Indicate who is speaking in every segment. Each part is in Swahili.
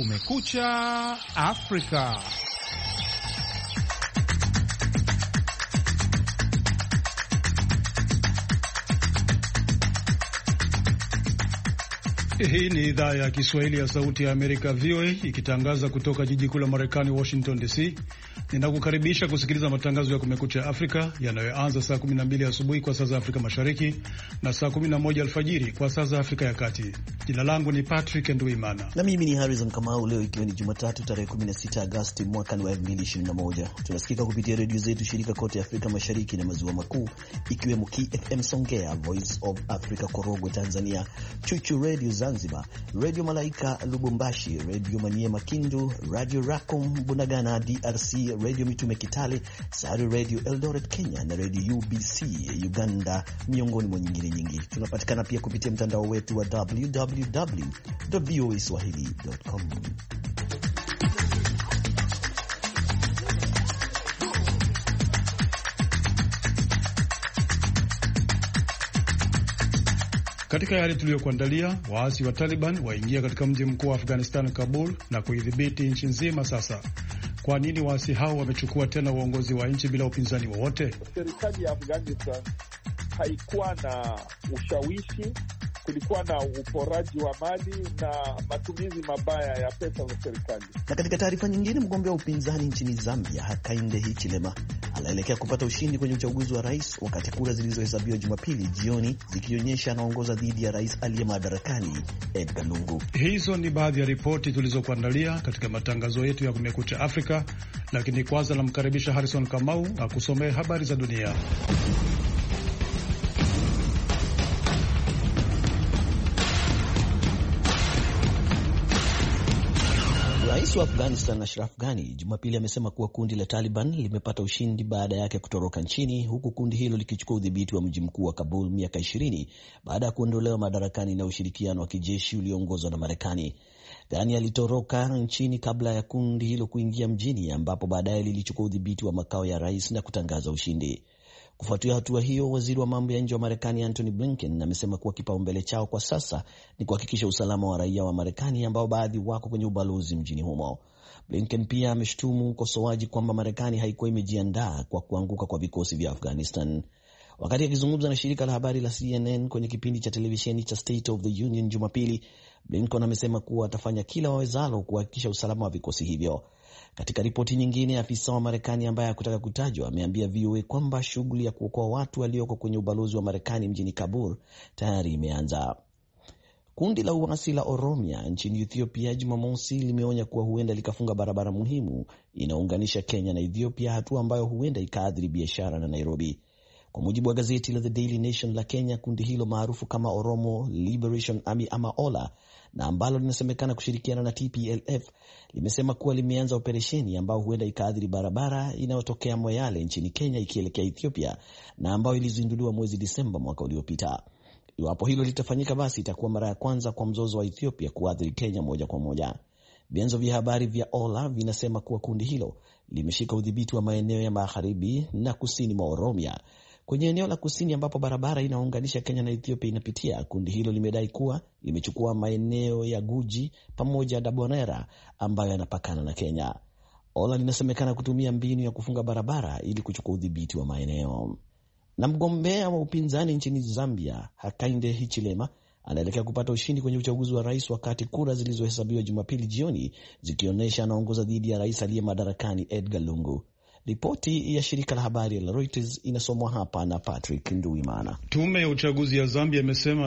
Speaker 1: Kumekucha Afrika. Hii ni idhaa ya Kiswahili ya Sauti ya Amerika, VOA, ikitangaza kutoka jiji kuu la Marekani, Washington DC. Ninakukaribisha kusikiliza matangazo ya Kumekucha Afrika yanayoanza saa 12 asubuhi kwa saa za Afrika Mashariki na saa 11 alfajiri kwa saa za Afrika ya Kati. Jina langu ni Patrick Nduimana
Speaker 2: na mimi ni Harrison Kamau. Leo ikiwa ni Jumatatu tarehe 16 Agosti mwaka wa 2021, tunasikika kupitia redio zetu shirika kote Afrika Mashariki na Maziwa Makuu, ikiwemo KFM Songea, Voice of Africa Korogwe Tanzania, Chuchu Radio Zanzibar, Radio Malaika Lubumbashi, Radio Maniema Kindu, Radio Racom Bunagana DRC, Radio Mitume Kitale, Sari Radio Eldoret Kenya na Radio UBC Uganda, miongoni mwa nyingine nyingi. Tunapatikana pia kupitia mtandao wetu wa www.voaswahili.com. Katika yale tuliyokuandalia, waasi wa Taliban waingia katika mji mkuu wa Afghanistan, Kabul, na kuidhibiti nchi nzima sasa. Kwa nini waasi hao wamechukua tena uongozi wa nchi bila upinzani wowote?
Speaker 3: Serikali ya Afghanistan haikuwa na ushawishi, kulikuwa na uporaji wa mali na matumizi mabaya ya pesa za serikali.
Speaker 2: Na katika taarifa nyingine, mgombea wa upinzani nchini Zambia Hakainde Hichilema anaelekea kupata ushindi kwenye uchaguzi wa rais, wakati kura zilizohesabiwa Jumapili jioni zikionyesha anaongoza dhidi ya rais aliye madarakani Edgar Lungu.
Speaker 1: Hizo ni baadhi ya ripoti tulizokuandalia katika matangazo yetu ya Kumekucha Afrika, lakini kwanza namkaribisha Harrison Kamau akusomee habari za dunia.
Speaker 2: Rais wa Afghanistan Ashraf Ghani Jumapili amesema kuwa kundi la Taliban limepata ushindi baada yake kutoroka nchini, huku kundi hilo likichukua udhibiti wa mji mkuu wa Kabul miaka 20 baada ya kuondolewa madarakani na ushirikiano wa kijeshi ulioongozwa na Marekani. Ghani alitoroka nchini kabla ya kundi hilo kuingia mjini, ambapo baadaye lilichukua udhibiti wa makao ya rais na kutangaza ushindi. Kufuatia hatua hiyo, waziri wa mambo ya nje wa Marekani Antony Blinken amesema kuwa kipaumbele chao kwa sasa ni kuhakikisha usalama wa raia wa Marekani ambao baadhi wako kwenye ubalozi mjini humo. Blinken pia ameshutumu ukosoaji kwamba Marekani haikuwa imejiandaa kwa kuanguka kwa vikosi vya Afghanistan. Wakati akizungumza na shirika la habari la CNN kwenye kipindi cha televisheni cha State of the Union Jumapili, Blinken amesema kuwa atafanya kila wawezalo kuhakikisha usalama wa vikosi hivyo. Katika ripoti nyingine, afisa wa Marekani ambaye hakutaka kutajwa ameambia VOA kwamba shughuli ya kuokoa watu walioko kwenye ubalozi wa Marekani mjini Kabul tayari imeanza. Kundi la uasi la Oromia nchini Ethiopia Jumamosi limeonya kuwa huenda likafunga barabara muhimu inaunganisha Kenya na Ethiopia, hatua ambayo huenda ikaathiri biashara na Nairobi. Kwa mujibu wa gazeti la The Daily Nation la Kenya, kundi hilo maarufu kama Oromo Liberation Army ama OLA, na ambalo linasemekana kushirikiana na TPLF, limesema kuwa limeanza operesheni ambayo huenda ikaathiri barabara inayotokea Moyale nchini Kenya ikielekea Ethiopia, na ambayo ilizinduliwa mwezi Disemba mwaka uliopita. Iwapo hilo litafanyika, basi itakuwa mara ya kwanza kwa mzozo wa Ethiopia kuathiri Kenya moja kwa moja. Vyanzo vya habari vya OLA vinasema kuwa kundi hilo limeshika udhibiti wa maeneo ya magharibi na kusini mwa Oromia. Kwenye eneo la kusini ambapo barabara inaunganisha Kenya na Ethiopia inapitia, kundi hilo limedai kuwa limechukua maeneo ya Guji pamoja na Bonera ambayo yanapakana na Kenya. OLA linasemekana kutumia mbinu ya kufunga barabara ili kuchukua udhibiti wa maeneo. Na mgombea wa upinzani nchini Zambia Hakainde Hichilema anaelekea kupata ushindi kwenye uchaguzi wa rais, wakati kura zilizohesabiwa Jumapili jioni zikionyesha anaongoza dhidi ya rais aliye madarakani Edgar Lungu. Ripoti ya shirika la habari la Reuters inasomwa hapa na Patrick Nduimana.
Speaker 1: Tume ya uchaguzi ya Zambia imesema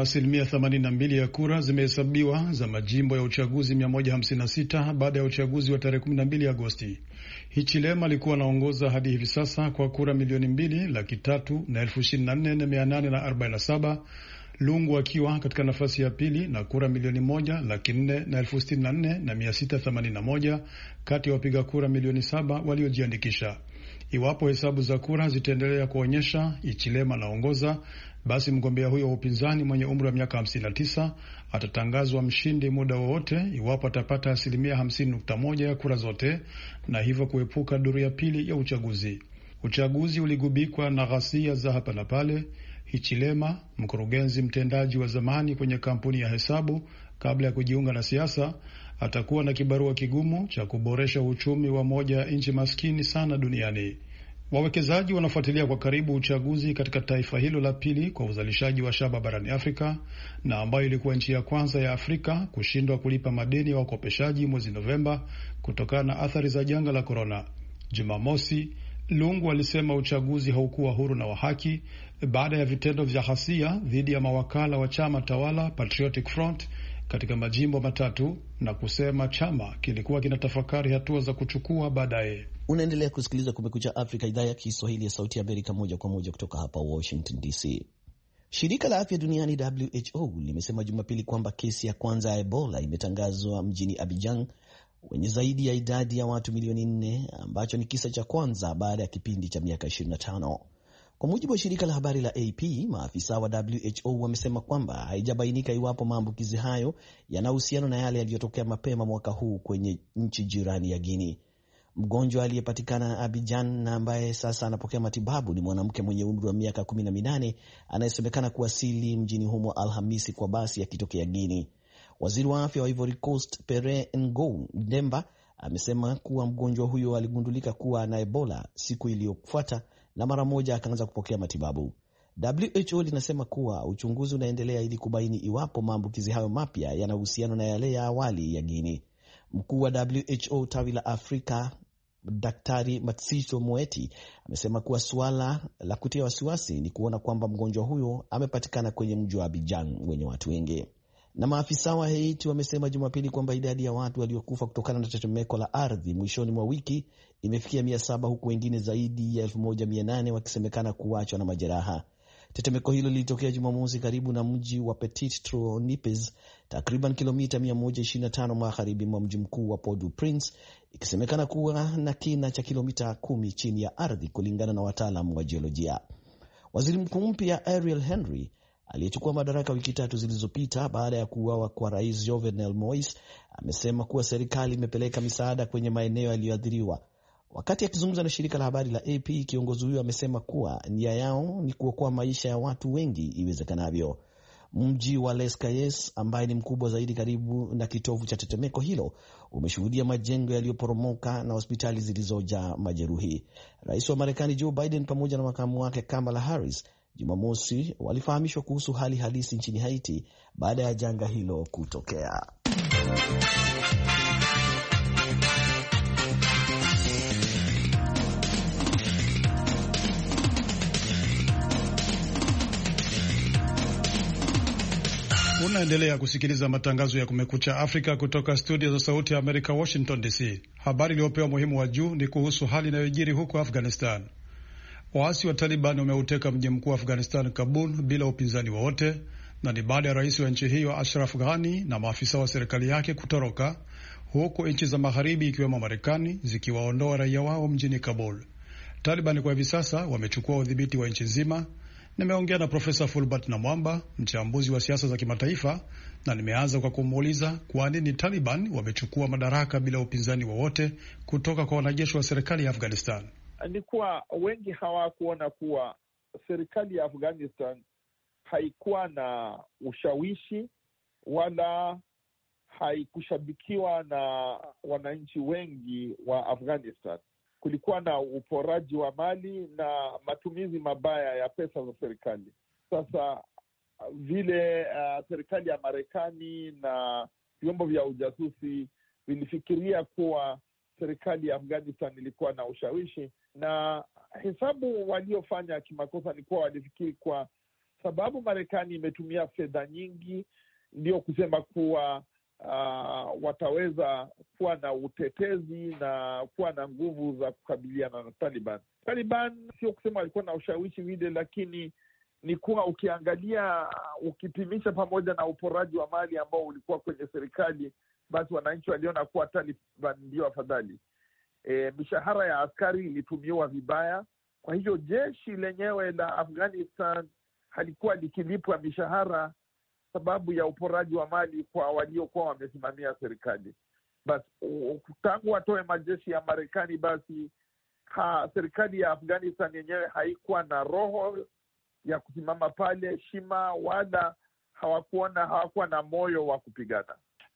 Speaker 1: 82% ya kura zimehesabiwa za majimbo ya uchaguzi 156 baada ya uchaguzi wa tarehe 12 Agosti. Hichilema alikuwa anaongoza hadi hivi sasa kwa kura 2,324,847, Lungu akiwa katika nafasi ya pili na kura 1,464,681 kati ya wapiga kura 7,000,000 waliojiandikisha. Iwapo hesabu za kura zitaendelea kuonyesha Hichilema anaongoza, basi mgombea huyo wa upinzani mwenye umri wa miaka 59 atatangazwa mshindi muda wowote iwapo atapata 50.1% ya kura zote, na hivyo kuepuka duru ya pili ya uchaguzi. Uchaguzi uligubikwa na ghasia za hapa na pale. Hichilema, mkurugenzi mtendaji wa zamani kwenye kampuni ya hesabu kabla ya kujiunga na siasa, atakuwa na kibarua kigumu cha kuboresha uchumi wa moja ya nchi maskini sana duniani. Wawekezaji wanafuatilia kwa karibu uchaguzi katika taifa hilo la pili kwa uzalishaji wa shaba barani Afrika na ambayo ilikuwa nchi ya kwanza ya Afrika kushindwa kulipa madeni ya wakopeshaji mwezi Novemba kutokana na athari za janga la korona. Jumamosi, Lungu alisema uchaguzi haukuwa huru na wa haki baada ya vitendo vya ghasia dhidi ya mawakala wa chama tawala Patriotic Front katika majimbo matatu na kusema chama kilikuwa kinatafakari hatua za kuchukua baadaye.
Speaker 2: Unaendelea kusikiliza Kumekucha Afrika, idhaa ya Kiswahili ya Sauti ya Amerika, moja kwa moja kutoka hapa Washington DC. Shirika la Afya Duniani WHO limesema Jumapili kwamba kesi ya kwanza ya Ebola imetangazwa mjini Abidjan wenye zaidi ya idadi ya watu milioni 4, ambacho ni kisa cha kwanza baada ya kipindi cha miaka 25. Kwa mujibu wa shirika la habari la AP, maafisa wa WHO wamesema kwamba haijabainika iwapo maambukizi hayo yana uhusiano na yale yaliyotokea mapema mwaka huu kwenye nchi jirani ya Guinea. Mgonjwa aliyepatikana Abidjan na ambaye sasa anapokea matibabu ni mwanamke mwenye umri wa miaka 18 anayesemekana kuwasili mjini humo Alhamisi kwa basi akitokea Guinea. Waziri wa afya wa Ivory Coast Pierre Ngo Ndemba amesema kuwa mgonjwa huyo aligundulika kuwa na Ebola siku iliyofuata na mara moja akaanza kupokea matibabu. WHO linasema kuwa uchunguzi unaendelea ili kubaini iwapo maambukizi hayo mapya yana uhusiano na yale ya awali ya Guinea. Mkuu wa WHO tawi la Afrika Daktari Matshidiso Moeti amesema kuwa suala la kutia wasiwasi ni kuona kwamba mgonjwa huyo amepatikana kwenye mji wa Abidjan wenye watu wengi. Na maafisa wa Haiti wamesema Jumapili kwamba idadi ya watu waliokufa kutokana na tetemeko la ardhi mwishoni mwa wiki imefikia 700 huku wengine zaidi ya 1800 wakisemekana kuachwa na majeraha. Tetemeko hilo lilitokea Jumamosi karibu na mji wa Petit-Trounipes, takriban kilomita 125 magharibi mwa mji mkuu wa Port-au-Prince, ikisemekana kuwa na kina cha kilomita 10 chini ya ardhi kulingana na wataalamu wa jiolojia. Waziri mkuu mpya Ariel Henry aliyechukua madaraka wiki 3 zilizopita baada ya kuuawa kwa Rais Jovenel Moise amesema kuwa serikali imepeleka misaada kwenye maeneo yaliyoathiriwa. Wakati akizungumza na shirika la habari la AP, kiongozi huyo amesema kuwa nia yao ni kuokoa maisha ya watu wengi iwezekanavyo. Mji wa Les Cayes ambaye ni mkubwa zaidi karibu na kitovu cha tetemeko hilo umeshuhudia majengo yaliyoporomoka na hospitali zilizojaa majeruhi. Rais wa Marekani Joe Biden pamoja na makamu wake Kamala Harris Jumamosi walifahamishwa kuhusu hali halisi nchini Haiti baada ya janga hilo kutokea.
Speaker 1: Unaendelea kusikiliza matangazo ya Kumekucha Afrika kutoka studio za Sauti ya Amerika, Washington DC. Habari iliyopewa muhimu wa juu ni kuhusu hali inayojiri huko Afghanistan. Waasi wa Taliban wameuteka mji mkuu wa Afghanistan, Kabul, bila upinzani wowote, na ni baada ya rais wa nchi hiyo Ashraf Ghani na maafisa wa serikali yake kutoroka, huku nchi za magharibi ikiwemo Marekani zikiwaondoa raia wao mjini Kabul. Taliban kwa hivi sasa wamechukua udhibiti wa nchi nzima. Nimeongea na Profesa Fulbert Namwamba, mchambuzi wa siasa za kimataifa, na nimeanza kwa kumuuliza kwa nini Taliban wamechukua madaraka bila upinzani wowote kutoka kwa wanajeshi wa serikali ya Afghanistan.
Speaker 3: Ni kuwa wengi hawakuona kuwa serikali ya Afghanistan haikuwa na ushawishi wala haikushabikiwa na wananchi wengi wa Afghanistan. Kulikuwa na uporaji wa mali na matumizi mabaya ya pesa za serikali. Sasa vile serikali ya Marekani na vyombo vya ujasusi vilifikiria kuwa serikali ya Afghanistan ilikuwa na ushawishi, na hesabu waliofanya kimakosa ni kuwa walifikiri kwa sababu Marekani imetumia fedha nyingi, ndio kusema kuwa wataweza kuwa na utetezi na kuwa na nguvu za kukabiliana na Taliban. Taliban sio kusema walikuwa na ushawishi vile, lakini ni kuwa ukiangalia, ukipimisha pamoja na uporaji wa mali ambao ulikuwa kwenye serikali, basi wananchi waliona kuwa Taliban ndio afadhali. Mishahara ya askari ilitumiwa vibaya. Kwa hivyo jeshi lenyewe la Afghanistan halikuwa likilipwa mishahara sababu ya uporaji wa mali kwa waliokuwa wamesimamia serikali. Basi tangu watoe majeshi ya Marekani, basi serikali ya Afghanistan yenyewe haikuwa na roho ya kusimama pale heshima, wala hawakuwa na moyo wa kupigana.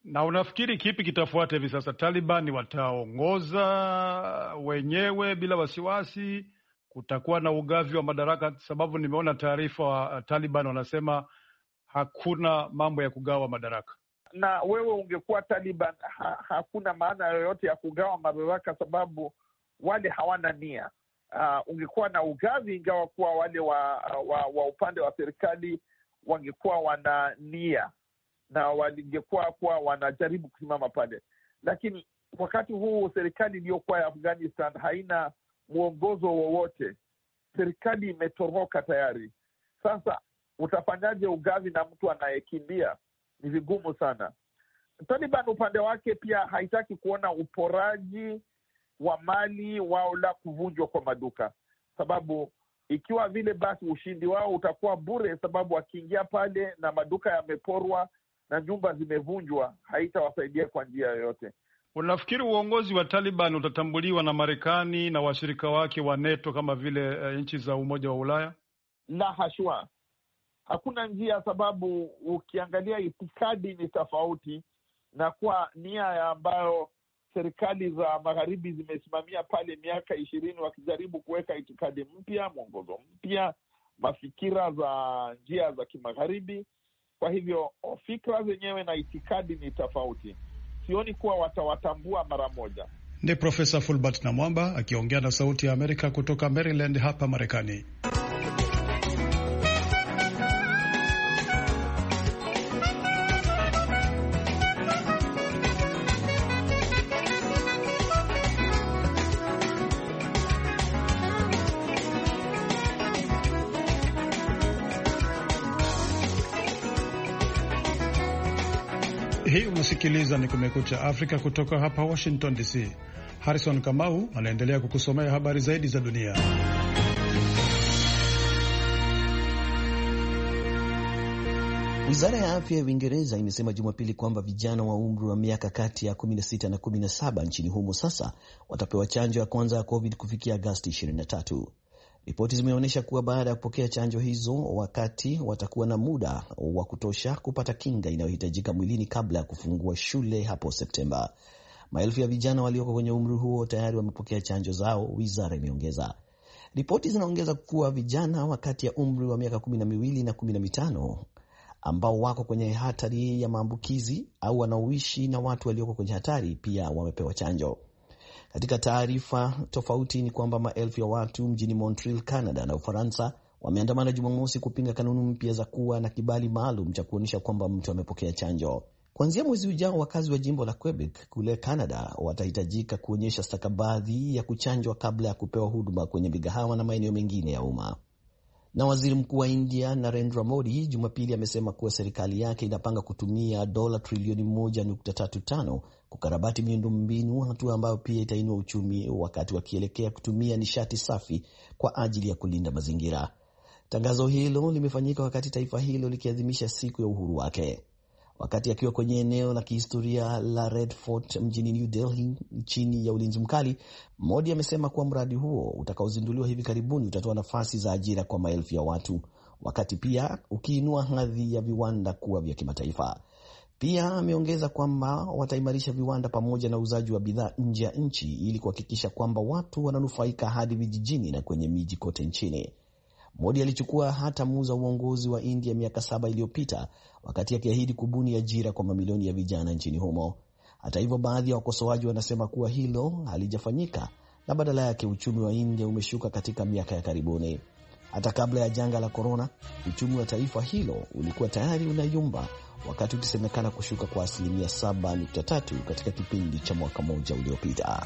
Speaker 1: Na unafikiri kipi kitafuata hivi sasa? Taliban wataongoza wenyewe bila wasiwasi? Kutakuwa na ugavi wa madaraka? Sababu nimeona taarifa wa Taliban wanasema hakuna mambo ya kugawa madaraka.
Speaker 3: Na wewe ungekuwa Taliban, hakuna maana yoyote ya kugawa madaraka, sababu wale hawana nia. Ungekuwa na ugavi, ingawa kuwa wale wa upande wa serikali wangekuwa wana nia na walingekuwa kuwa wanajaribu kusimama pale, lakini wakati huu serikali iliyokuwa ya Afghanistan haina mwongozo wowote. Serikali imetoroka tayari. Sasa utafanyaje ugavi na mtu anayekimbia? Ni vigumu sana. Taliban upande wake pia haitaki kuona uporaji wa mali wala kuvunjwa kwa maduka, sababu ikiwa vile basi ushindi wao utakuwa bure, sababu wakiingia pale na maduka yameporwa na nyumba zimevunjwa, haitawasaidia kwa njia yoyote.
Speaker 1: Unafikiri uongozi wa Taliban utatambuliwa na Marekani na washirika wake wa NATO kama vile nchi za Umoja wa Ulaya?
Speaker 3: La hashwa, hakuna njia, sababu ukiangalia itikadi ni tofauti, na kwa nia ambayo serikali za magharibi zimesimamia pale miaka 20 wakijaribu kuweka itikadi mpya, mwongozo mpya, mafikira za njia za kimagharibi. Kwa hivyo fikra zenyewe na itikadi ni tofauti. Sioni kuwa watawatambua mara moja.
Speaker 1: Ni Profesa Fulbert Namwamba akiongea na Sauti ya Amerika kutoka Maryland hapa Marekani. Hii unasikiliza ni Kumekucha Afrika kutoka hapa Washington DC. Harrison Kamau anaendelea kukusomea habari zaidi za dunia.
Speaker 2: Wizara ya afya ya Uingereza imesema Jumapili kwamba vijana wa umri wa miaka kati ya 16 na 17 nchini humo sasa watapewa chanjo ya kwanza ya COVID kufikia Agosti 23. Ripoti zimeonyesha kuwa baada ya kupokea chanjo hizo, wakati watakuwa na muda wa kutosha kupata kinga inayohitajika mwilini kabla ya kufungua shule hapo Septemba. Maelfu ya vijana walioko kwenye umri huo tayari wamepokea chanjo zao, wizara imeongeza. Ripoti zinaongeza kuwa vijana wakati ya umri wa miaka 12 na 15 ambao wako kwenye hatari ya maambukizi au wanaoishi na watu walioko kwenye hatari pia wamepewa chanjo. Katika taarifa tofauti ni kwamba maelfu ya watu mjini Montreal, Canada na Ufaransa wameandamana Jumamosi kupinga kanuni mpya za kuwa na kibali maalum cha kuonyesha kwamba mtu amepokea chanjo. Kuanzia mwezi ujao, wakazi wa jimbo la Quebec kule Canada watahitajika kuonyesha stakabadhi ya kuchanjwa kabla ya kupewa huduma kwenye migahawa na maeneo mengine ya umma. Na waziri mkuu wa India Narendra Modi Jumapili amesema kuwa serikali yake inapanga kutumia dola trilioni 1.35 kukarabati miundombinu, hatua ambayo pia itainua uchumi wakati wakielekea kutumia nishati safi kwa ajili ya kulinda mazingira. Tangazo hilo limefanyika wakati taifa hilo likiadhimisha siku ya uhuru wake. Wakati akiwa kwenye eneo la kihistoria la Red Fort mjini New Delhi chini ya ulinzi mkali, Modi amesema kuwa mradi huo utakaozinduliwa hivi karibuni utatoa nafasi za ajira kwa maelfu ya watu, wakati pia ukiinua hadhi ya viwanda kuwa vya kimataifa. Pia ameongeza kwamba wataimarisha viwanda pamoja na uzaji wa bidhaa nje ya nchi ili kuhakikisha kwamba watu wananufaika hadi vijijini na kwenye miji kote nchini. Modi alichukua hatamu za uongozi wa India miaka 7 iliyopita wakati akiahidi kubuni ajira kwa mamilioni ya vijana nchini humo. Hata hivyo, baadhi ya wakosoaji wanasema kuwa hilo halijafanyika na badala yake uchumi wa India umeshuka katika miaka ya karibuni. Hata kabla ya janga la korona, uchumi wa taifa hilo ulikuwa tayari unayumba, wakati ukisemekana kushuka kwa 7.3% katika kipindi cha mwaka mmoja uliopita.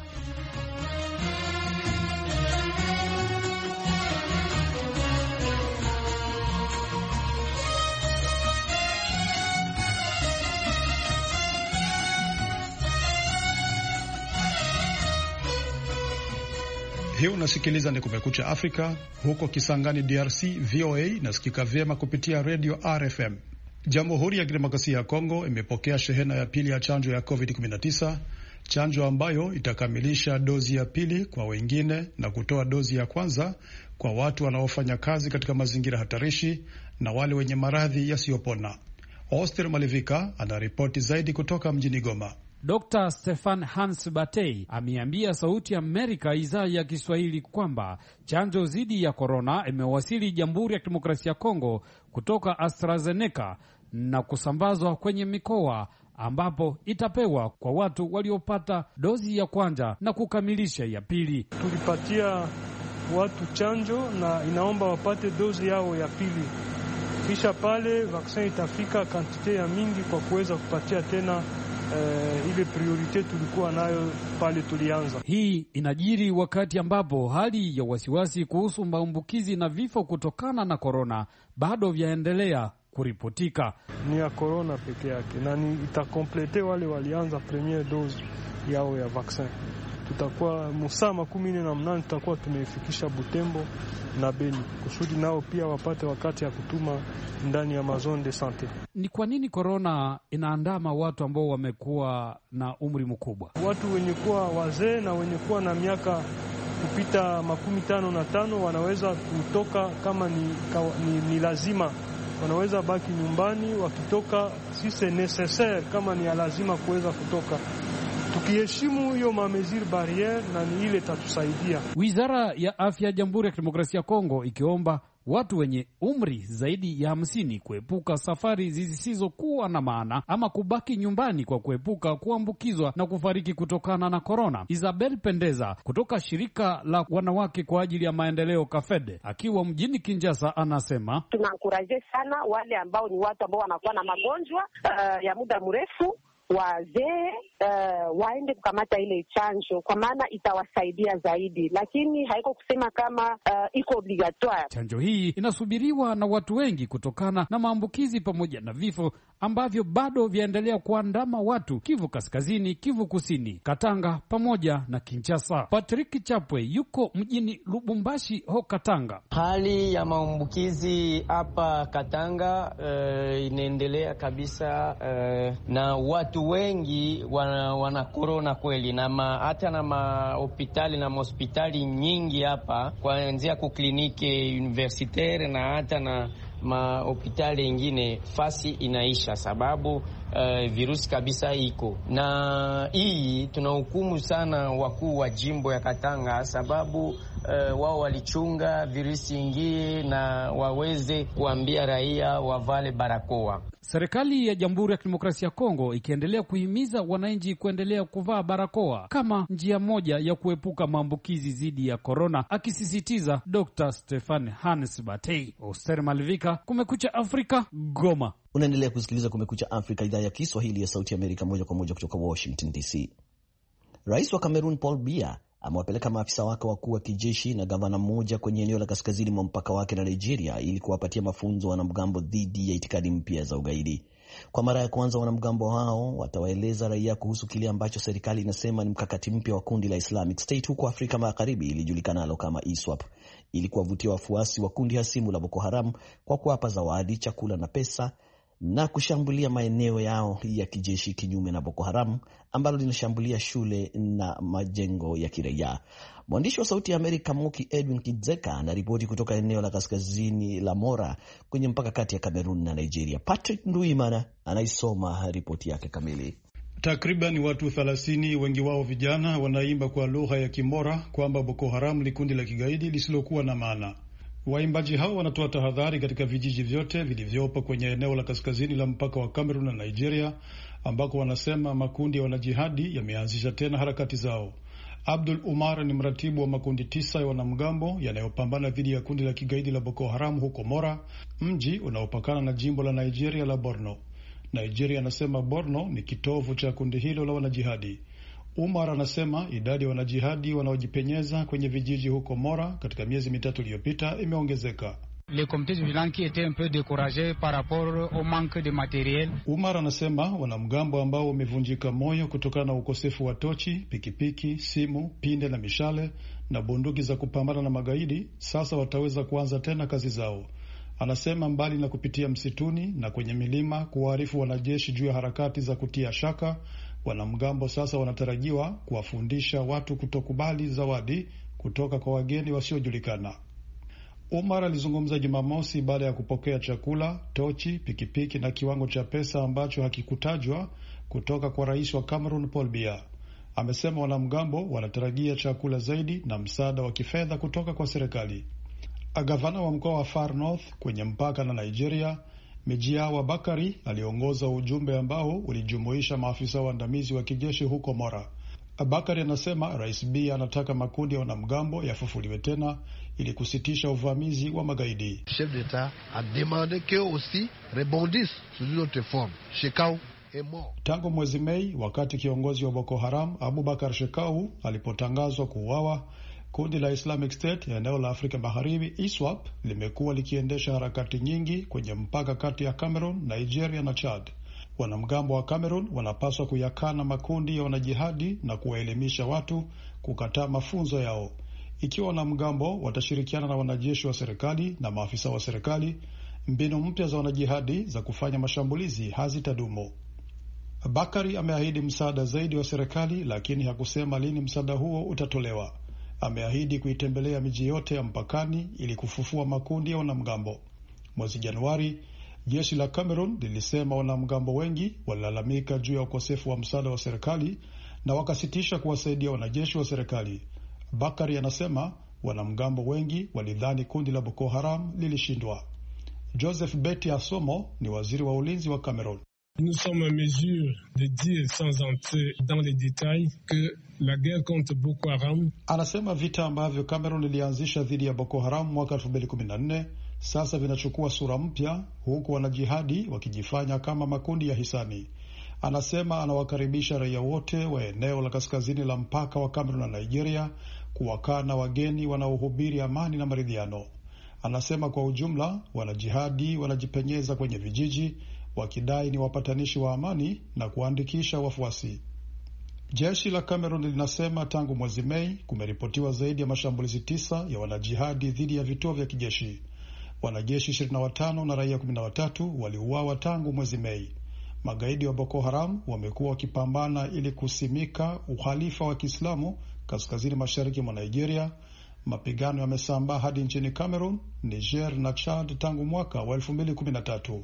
Speaker 1: Hii unasikiliza ni Kumekucha Afrika. Huko Kisangani, DRC, VOA inasikika vyema kupitia radio RFM. Jamhuri ya Kidemokrasia ya Kongo imepokea shehena ya pili ya chanjo ya COVID-19, chanjo ambayo itakamilisha dozi ya pili kwa wengine na kutoa dozi ya kwanza kwa watu wanaofanya kazi katika mazingira hatarishi na wale wenye maradhi yasiyopona. Oster Malivika anaripoti zaidi kutoka mjini Goma.
Speaker 4: Dr. Stefan Hans Batei ameambia Sauti ya Amerika idhaa ya Kiswahili kwamba chanjo dhidi ya korona imewasili Jamhuri ya Kidemokrasia ya Kongo kutoka AstraZeneca na kusambazwa kwenye mikoa ambapo itapewa kwa watu waliopata dozi ya kwanza na kukamilisha ya pili.
Speaker 5: Tulipatia watu chanjo na inaomba wapate dozi yao ya pili. Kisha pale vaksin itafika kantite ya mingi kwa kuweza kupatia tena ile priorite tulikuwa nayo pale tulianza.
Speaker 4: Hii inajiri wakati ambapo hali ya wasiwasi kuhusu maambukizi na vifo kutokana na korona bado vyaendelea kuripotika.
Speaker 5: Ni ya korona peke yake na ni itakomplete wale walianza premier dose yao ya vaksin. Tutakuwa musaa 18 tutakuwa tumeifikisha Butembo na Beni kusudi nao pia wapate wakati ya kutuma ndani ya mazone de sante.
Speaker 4: Ni kwa nini korona inaandama watu ambao wamekuwa na umri mkubwa?
Speaker 5: Watu wenye kuwa wazee na wenye kuwa na miaka kupita 55 wanaweza kutoka kama ni lazima, wanaweza baki nyumbani. Wakitoka si c'est nécessaire kama ni lazima kuweza kutoka. Tukiheshimu hiyo mamezir barriere na ni ile tatusaidia.
Speaker 4: Wizara ya Afya ya Jamhuri ya Kidemokrasia ya Kongo ikiomba watu wenye umri zaidi ya 50 kuepuka safari zisizokuwa na maana ama kubaki nyumbani kwa kuepuka kuambukizwa na kufariki kutokana na korona. Isabel Pendeza kutoka shirika la wanawake kwa ajili ya maendeleo Kafede akiwa mjini Kinshasa anasema
Speaker 6: tunankuraje sana wale ambao ni watu ambao wanakuwa na magonjwa ya muda mrefu, wazee waende kukamata ile chanjo kwa maana itawasaidia zaidi, lakini haiko kusema kama iko obligatoire.
Speaker 4: Chanjo hii inasubiriwa na watu wengi kutokana na maambukizi pamoja na vifo ambavyo bado vyaendelea kuandama watu Kivu Kaskazini, Kivu Kusini, Katanga pamoja na Kinshasa. Patrick Chapwe yuko mjini Lubumbashi ho Katanga.
Speaker 7: Hali ya maambukizi hapa Katanga inaendelea kabisa na watu wengi wana korona kweli, na hata na hospitali na hospitali nyingi hapa kuanzia ku kliniki universitaire na hata na hospitali ingine fasi inaisha sababu virusi kabisa iko. Na hii tunahukumu sana wakuu wa jimbo ya Katanga sababu wao walichunga virusi ingie na waweze kuambia raia wavale barakoa.
Speaker 4: Serikali ya Jamhuri ya Kidemokrasia ya Kongo ikiendelea kuhimiza wananchi kuendelea kuvaa barakoa kama njia moja ya kuepuka maambukizi dhidi ya korona, akisisitiza Dr. Stefan Hans Batei. Oster Malivika, Kumekucha Afrika, Goma.
Speaker 2: Unaendelea kusikiliza Kumekucha Afrika, idhaa ya Kiswahili ya Sauti ya Amerika, moja kwa moja kutoka Washington DC. Rais wa Cameroon Paul Biya amewapeleka maafisa wake wakuu wa kijeshi na gavana mmoja kwenye eneo la kaskazini mwa mpaka wake na Nigeria ili kuwapatia mafunzo wanamgambo dhidi ya itikadi mpya za ugaidi. Kwa mara ya kwanza wanamgambo hao watawaeleza raia kuhusu kile ambacho serikali inasema ni mkakati mpya wa kundi la Islamic State huko Afrika Magharibi ilijulikanalo kama ISWAP, ili kuwavutia wafuasi wa kundi hasimu la Boko Haram kwa kuwapa zawadi, chakula na pesa na kushambulia maeneo yao ya kijeshi, kinyume na Boko Haram ambalo linashambulia shule na majengo ya kiraia. Mwandishi wa Sauti ya Amerika Moki Edwin Kidzeka anaripoti kutoka eneo la kaskazini la Mora kwenye mpaka kati ya Cameroon na Nigeria. Patrick Nduimana anaisoma ripoti yake kamili.
Speaker 1: Takriban watu 30, wengi wao vijana, wanaimba kwa lugha ya Kimora kwamba Boko Haram ni kundi la kigaidi lisilokuwa na maana. Waimbaji hao wanatoa tahadhari katika vijiji vyote vilivyopo kwenye eneo la kaskazini la mpaka wa Cameroon na Nigeria, ambako wanasema makundi ya wanajihadi yameanzisha tena harakati zao. Abdul Umar ni mratibu wa makundi 9 ya wanamgambo yanayopambana dhidi ya kundi la kigaidi la Boko Haram huko Mora, mji unaopakana na jimbo la Nigeria la Borno. Nigeria anasema Borno ni kitovu cha kundi hilo la wanajihadi. Umar anasema idadi ya wanajihadi wanaojipenyeza kwenye vijiji huko Mora katika miezi mitatu iliyopita imeongezeka. Umar anasema wanamgambo ambao wamevunjika moyo kutokana na ukosefu wa tochi, pikipiki, simu, pinde na mishale na bunduki za kupambana na magaidi sasa wataweza kuanza tena kazi zao. Anasema mbali na kupitia msituni na kwenye milima kuwaarifu wanajeshi juu ya harakati za kutia shaka, wanamgambo sasa wanatarajiwa kuwafundisha watu kutokubali zawadi kutoka kwa wageni wasiojulikana. Omar alizungumza Jumamosi baada ya kupokea chakula, tochi, pikipiki na kiwango cha pesa ambacho hakikutajwa kutoka kwa rais wa Cameroon Paul Biya. Amesema wanamgambo wanatarajia chakula zaidi na msaada wa kifedha kutoka kwa serikali. Gavana wa mkoa wa Far North kwenye mpaka na Nigeria, Mijiawa Bakari, aliongoza ujumbe ambao ulijumuisha maafisa waandamizi wa kijeshi huko Mora. Bakari anasema Rais Biya anataka makundi ya wanamgambo yafufuliwe tena ili kusitisha uvamizi wa magaidi.
Speaker 8: Chef d'Etat a demandé que aussi rebondisse sur une autre forme. Shekau est mort.
Speaker 1: Tangu mwezi Mei, wakati kiongozi wa Boko Haram Abubakar Shekau alipotangazwa kuuawa, kundi la Islamic State ya eneo la Afrika Magharibi ISWAP limekuwa likiendesha harakati nyingi kwenye mpaka kati ya Cameroon, Nigeria na Chad. Wanamgambo wa Cameroon wanapaswa kuyakana makundi ya wanajihadi na kuwaelimisha watu kukataa mafunzo yao. Ikiwa wanamgambo watashirikiana na wanajeshi wa serikali na maafisa wa serikali, mbinu mpya za wanajihadi za kufanya mashambulizi hazitadumu. Bakari ameahidi msaada zaidi wa serikali, lakini hakusema lini msaada huo utatolewa. Ameahidi kuitembelea miji yote ya mpakani ili kufufua makundi ya wanamgambo. Mwezi Januari, jeshi la Cameroon lilisema wanamgambo wengi walilalamika juu ya ukosefu wa msaada wa serikali na wakasitisha kuwasaidia wanajeshi wa serikali. Bakari anasema wanamgambo wengi walidhani kundi la Boko Haram lilishindwa. Joseph Beti Asomo ni waziri wa ulinzi wa Cameroon.
Speaker 9: Nous sommes en mesure de dire sans entrer dans les détails que la guerre contre Boko Haram.
Speaker 1: Anasema vita ambavyo Cameroon ilianzisha dhidi ya Boko Haram mwaka 2014 sasa vinachukua sura mpya, huku wanajihadi wakijifanya kama makundi ya hisani. Anasema anawakaribisha raia wote wa eneo la kaskazini la mpaka wa Cameroon na Nigeria kuwakana wageni wanaohubiri amani na maridhiano. Anasema kwa ujumla wanajihadi wanajipenyeza kwenye vijiji wakidai ni wapatanishi wa amani na kuandikisha wafuasi. Jeshi la Cameroon linasema tangu mwezi Mei kumeripotiwa zaidi ya mashambulizi 9 ya wanajihadi dhidi ya vituo vya kijeshi. Wanajeshi 25 na raia 13 waliuawa tangu mwezi Mei. Magaidi wa Boko Haram wamekuwa wakipambana ili kusimika uhalifa wa Kiislamu kaskazini mashariki mwa Nigeria. Mapigano yamesambaa hadi nchini Cameroon, Niger na Chad tangu mwaka wa 2013.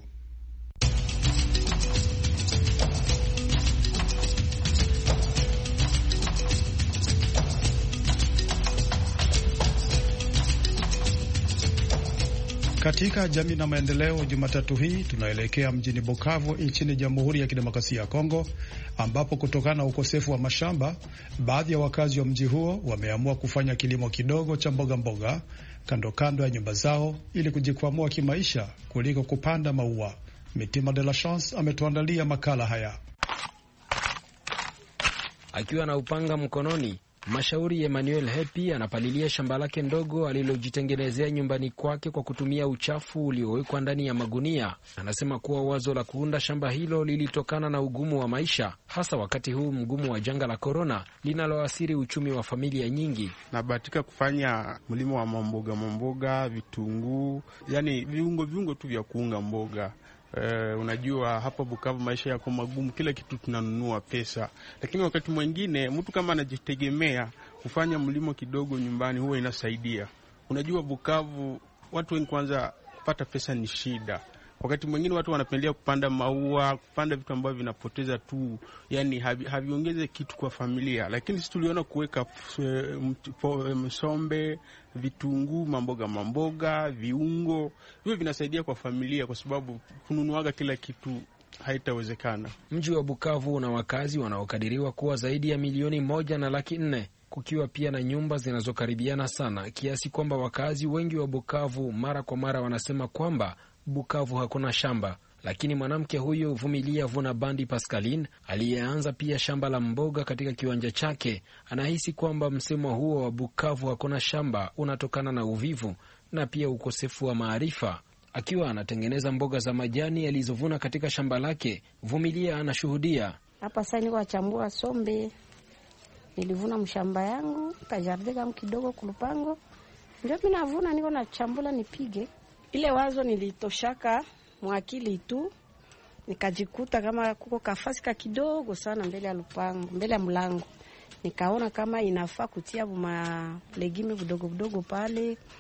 Speaker 1: Katika jamii na maendeleo, Jumatatu hii tunaelekea mjini Bukavu nchini Jamhuri ya Kidemokrasia ya Kongo, ambapo kutokana na ukosefu wa mashamba, baadhi ya wakazi wa mji huo wameamua kufanya kilimo kidogo cha mboga mboga kando kando ya nyumba zao ili kujikwamua kimaisha kuliko kupanda maua. Mitima de la Chance ametuandalia makala haya.
Speaker 10: Akiwa na upanga mkononi, Mashauri Emmanuel Happy anapalilia shamba lake ndogo alilojitengenezea nyumbani kwake kwa kutumia uchafu uliowekwa ndani ya magunia. Anasema kuwa wazo la kuunda shamba hilo lilitokana na ugumu wa maisha, hasa wakati huu mgumu wa janga la korona linaloathiri uchumi wa familia nyingi.
Speaker 11: Nabahatika kufanya mlimo wa mamboga, vitunguu, yani viungo tu vya kuunga mboga. Unajua hapa Bukavu maisha yako magumu, kila kitu tunanunua pesa. Lakini wakati mwingine mtu kama anajitegemea kufanya mlimo kidogo nyumbani huwa inasaidia. Unajua Bukavu watu wengi kwanza kupata pesa ni shida. Wakati mwingine watu wanapendea kupanda maua, kupanda vitu ambavyo vinapoteza tu, yani haviongeze kitu kwa familia. Lakini sisi tuliona kuweka msombe, vitunguu, mamboga, viungo, hivyo vinasaidia kwa familia kwa sababu kununuaga kila kitu haitawezekana.
Speaker 10: Mji wa Bukavu una wakazi wanaokadiriwa kuwa zaidi ya 1.4 kukiwa pia na nyumba zinazokaribiana sana, kiasi kwamba wakazi wengi wa Bukavu mara kwa mara wanasema kwamba Bukavu hakuna shamba. Lakini mwanamke huyu Vumilia Vuna Bandi Pascaline, aliyeanza pia shamba la mboga katika kiwanja chake, anahisi kwamba msemo huo wa Bukavu hakuna shamba unatokana na uvivu na pia ukosefu wa maarifa. Akiwa anatengeneza mboga za majani alizovuna katika shamba lake, Vumilia anashuhudia.
Speaker 12: Hapa sasa niko achambua sombe. Nilivuna mshamba yangu, kajardeka kidogo kulupango. Ndio mimi navuna, niko na chambula nipige. Ile wazo nilitoshaka mwakili tu, nikajikuta kama kuko kafasi kidogo sana mbele ya lupango, mbele ya mlango. Nikaona kama inafaa kutia ma legime vidogo pale,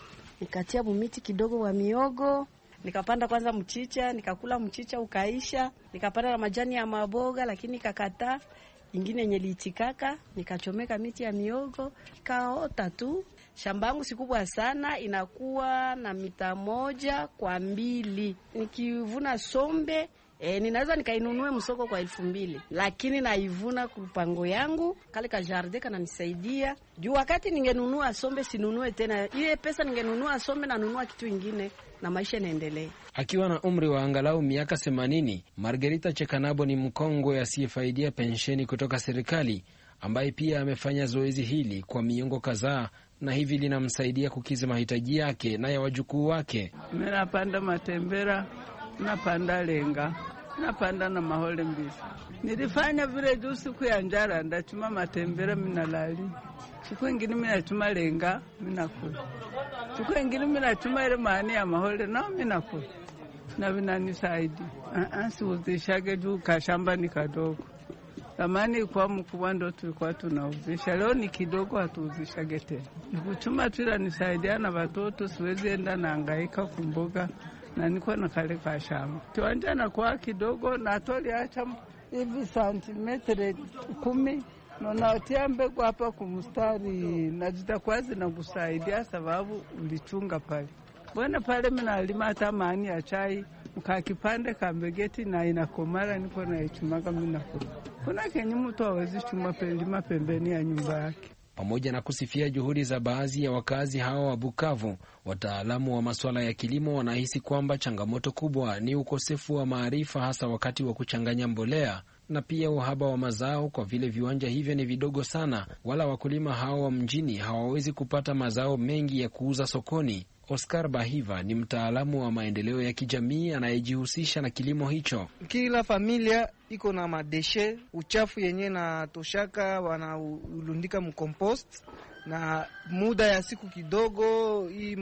Speaker 12: nikatia bumiti kidogo wa miogo, nikapanda kwanza mchicha, nikakula mchicha ukaisha, nikapanda na majani ya maboga lakini nikakataa. Ingine yenye liitikaka, nikachomeka miti ya miogo, kaota tu. Shamba yangu si kubwa sana, inakuwa na mita 1 kwa 2. Nikivuna sombe ninaweza nikainunue msoko kwa 2,000, lakini naivuna kupango yangu kale ka jardin kana nisaidia. Juu wakati ningenunua sombe sinunue tena ile pesa, ningenunua sombe na nunua kitu kingine na maisha yanaendelea.
Speaker 10: Akiwa na umri wa angalau miaka 80, Margarita Chekanabo ni mkongwe asiyefaidia pensheni kutoka serikali, ambaye pia amefanya zoezi hili kwa miongo kadhaa na hivi linamsaidia kukizi mahitaji yake na ya wajukuu wake.
Speaker 13: Mimi napanda matembera, napanda lenga, napanda na mahole mbizi. Nilifanya vile juu siku ya njara ndachuma matembera minalali. Siku ingine minachuma lenga minakula. Siku ingine minachuma ile maani ya mahole nao minakula. Na vinanisaidi. Siuzishage juu kashamba ni kadogo. Zamani kwa mkubwa ndo tulikuwa tunauzisha. Leo ni kidogo hatuuzishage tena. Nikuchuma tu inanisaidia na watoto, siwezi enda na hangaika kumboga. Na niko na kale kwa shamba. Kiwanja na kwa kidogo na toliacha hivi santimetre 10 na natia mbegu hapa kumstari na zitakuwa zinakusaidia sababu ulichunga pale. Bwana pale mnalima hata maani ya chai, mkakipande kambegeti na inakomara niko na ichumaga mimi nakula. Kuna kenye mtu hawezi chuma pelima pembeni ya nyumba yake.
Speaker 10: Pamoja na kusifia juhudi za baadhi ya wakazi hao wa Bukavu, wataalamu wa masuala ya kilimo wanahisi kwamba changamoto kubwa ni ukosefu wa maarifa, hasa wakati wa kuchanganya mbolea na pia uhaba wa mazao, kwa vile viwanja hivyo ni vidogo sana, wala wakulima hao wa mjini hawawezi kupata mazao mengi ya kuuza sokoni. Oscar Bahiva ni mtaalamu wa maendeleo ya kijamii anayejihusisha na kilimo hicho.
Speaker 14: Kila familia iko na madeshe, uchafu yenye na toshaka wanaulundika mkompost, na muda ya siku kidogo hii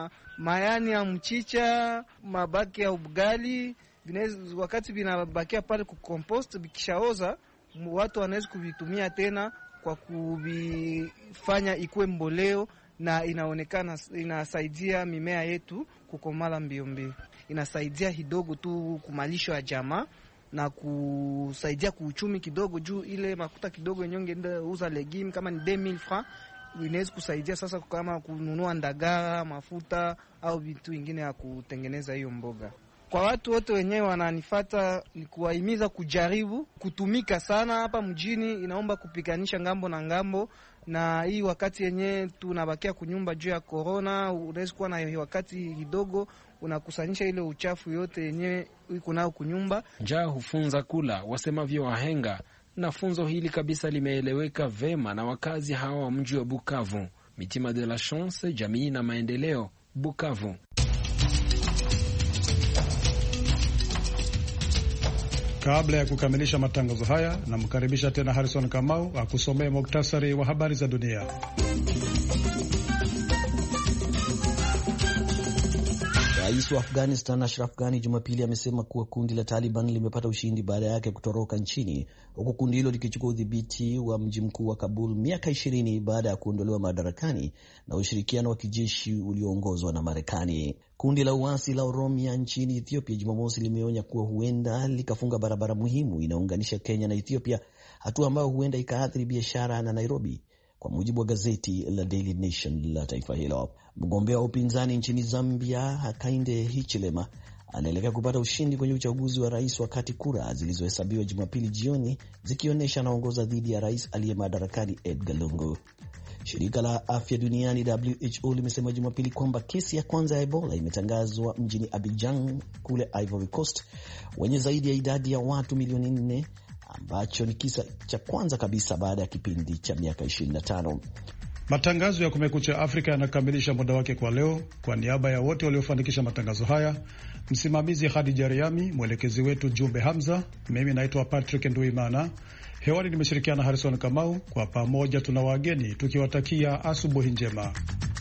Speaker 14: mayani ya mchicha, mabaki ya ugali, wakati vinabakia pale kukompost, vikishaoza watu wanaweza kuvitumia tena kwa kuvifanya ikuwe mboleo, na inaonekana inasaidia mimea yetu kukomala mbio. Inasaidia kidogo tu kumalisho ya jamaa na kusaidia kuuchumi kidogo, juu ile makuta kidogo yenye ungeenda uza legume kama ni 2000 francs inaweza kusaidia sasa kama kununua ndagaa, mafuta au vitu vingine ya kutengeneza hiyo mboga. Kwa watu wote wenyewe wananifuata ni kuwahimiza kujaribu kutumika sana hapa mjini, inaomba kupiganisha ngambo na ngambo. Na hii wakati yenyewe tunabakia kunyumba juu ya corona, unaweza kuwa na wakati kidogo unakusanyisha ile uchafu yote yenyewe iko nao kunyumba.
Speaker 10: Njaa hufunza kula, wasemavyo wahenga, na funzo hili kabisa limeeleweka vema na wakazi hawa wa mji wa Bukavu. Mitima de la Chance, jamii na maendeleo, Bukavu.
Speaker 1: Kabla ya kukamilisha matangazo haya, namkaribisha tena Harrison Kamau akusomee muktasari wa habari za dunia.
Speaker 2: Rais wa Afghanistan Ashraf Ghani Jumapili amesema kuwa kundi la Taliban limepata ushindi baada yake kutoroka nchini, huku kundi hilo likichukua udhibiti wa mji mkuu wa Kabul miaka 20 baada ya kuondolewa madarakani na ushirikiano wa kijeshi ulioongozwa na Marekani. Kundi la uasi la Oromia nchini Ethiopia Jumamosi limeonya kuwa huenda likafunga barabara muhimu inaunganisha Kenya na Ethiopia, hatua ambayo huenda ikaathiri biashara na Nairobi, kwa mujibu wa gazeti la Daily Nation la taifa hilo. Mgombea wa upinzani nchini Zambia Hakainde Hichilema anaelekea kupata ushindi kwenye uchaguzi wa rais, wakati kura zilizohesabiwa Jumapili jioni zikionyesha anaongoza dhidi ya rais aliye madarakani Edgar Lungu. Shirika la afya duniani WHO limesema Jumapili kwamba kesi ya kwanza ya Ebola imetangazwa mjini Abidjan kule Ivory Coast, wenye zaidi ya idadi ya watu milioni 4, ambacho ni kisa cha kwanza kabisa baada ya kipindi cha miaka 25.
Speaker 1: Matangazo ya Kumekucha Afrika yanakamilisha muda wake kwa leo. Kwa niaba ya wote waliofanikisha matangazo haya, msimamizi Khadija Riami, mwelekezi wetu Jumbe Hamza, mimi naitwa Patrick Nduimana. Hewani nimeshirikiana Harrison Kamau. Kwa pamoja tuna wageni tukiwatakia asubuhi njema.